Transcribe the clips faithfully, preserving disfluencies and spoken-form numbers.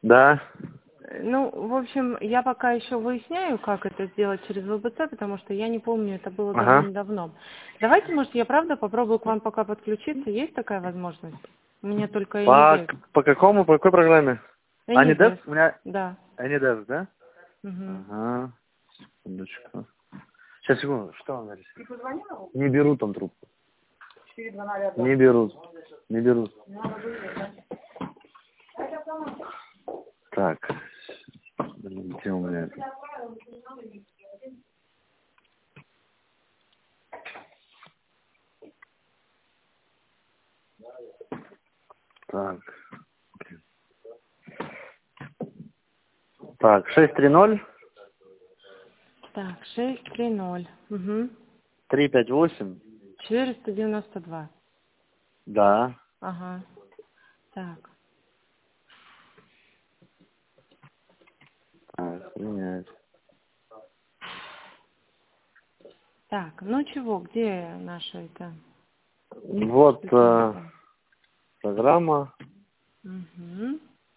Да. Ну, в общем, я пока еще выясняю, как это сделать через вэ бэ цэ, потому что я не помню, это было Ага. давным-давно. Давайте, может, я правда попробую к вам пока подключиться. Есть такая возможность? У меня только По, Anydesk. по какому, по какой программе? Анидев? Anydesk, У меня да. Анидев, да? Угу. Ага. Секундочку. Сейчас, секунду. Что он говорит? Не берут там трубку. Не берут. Не берут. Так. Блин, где у меня это? Так. Так, шесть три ноль. Так, шесть три ноль. Угу. три пять восемь. четыреста девяносто два. Да. Ага. Так. Так, принять. Так, ну чего, где наша это? Вот э, программа. Угу.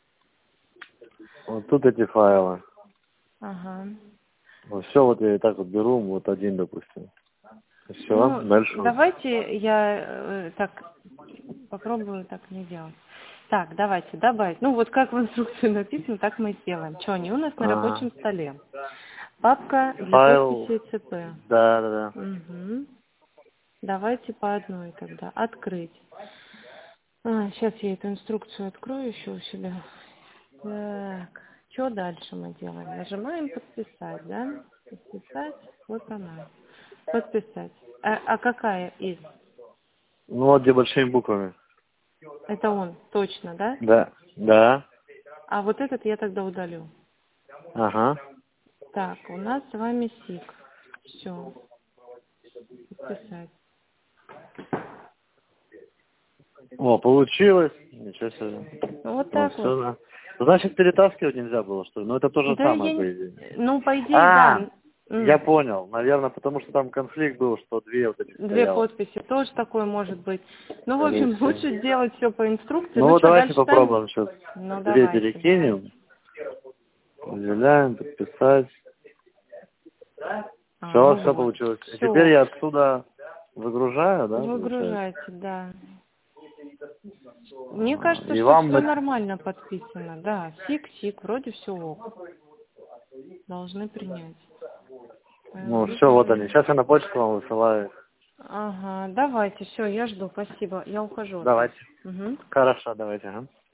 Вот тут эти файлы. Ага. Вот все, вот я и так вот беру, вот один, допустим. Все, Ну, дальше. Вот. давайте я э, так попробую так не делать. Так, давайте добавить. Ну, вот как в инструкции написано, так мы и сделаем. Что они у нас на Ага. рабочем столе? Папка для Файл. подписи цэ пэ. Да, да, да. Угу. Давайте по одной тогда. Открыть. А, сейчас я эту инструкцию открою еще у себя. Так, что дальше мы делаем? Нажимаем подписать, да? Подписать. Вот она. Подписать. А, а какая из? Ну вот где большими буквами. Это он, точно, да? Да. Да. А вот этот я тогда удалю. Ага. Так, у нас с вами сик. Все. Подписать. О, получилось. Ничего себе. Ну, вот Ну так вот. все, да. Значит, перетаскивать нельзя было, что ли? Ну это то же Да самое, я по не... идее. Ну, по идее, А, да. я М. понял. Наверное, потому что там конфликт был, что две вот этих Две стояло. подписи. Тоже такое может быть. Ну, в Скорее общем, всего. лучше сделать все по инструкции. Ну, Ну, что, давайте дальше сами? попробуем сейчас. Ну, Две давайте, давайте. перекинем. Выделяем, подписать. А, Все, ну все вот. получилось. И теперь Все. я отсюда выгружаю, да, получается? Выгружайте, да. Мне кажется, И что вам все на... нормально подписано. Да, сик-сик, вроде все ок. Должны принять. Ну, все, вот они. Поехали. Сейчас я на почту вам высылаю. Ага, давайте, все, я жду, спасибо. Я ухожу от вас. Давайте. Угу. Хорошо, давайте. Ага.